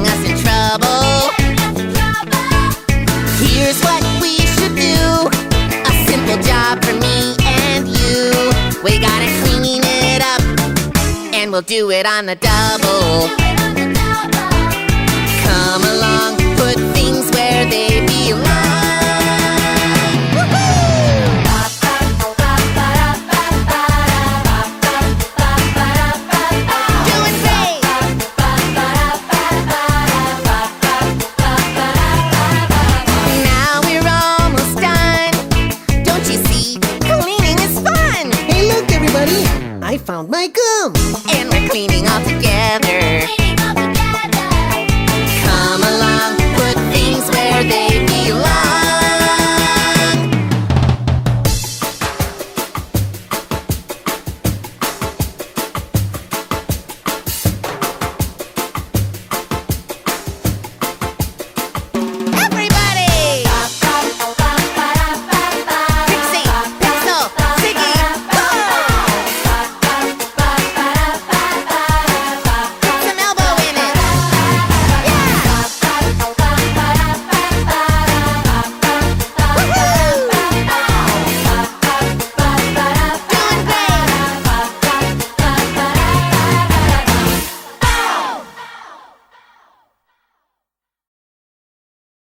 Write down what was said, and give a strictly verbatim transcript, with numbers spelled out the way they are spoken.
us in trouble. Here's what we should do. A simple job for me and you. We gotta clean it up, and we'll do it on the double. Come along, put things where they belong. I found my gum! And we're cleaning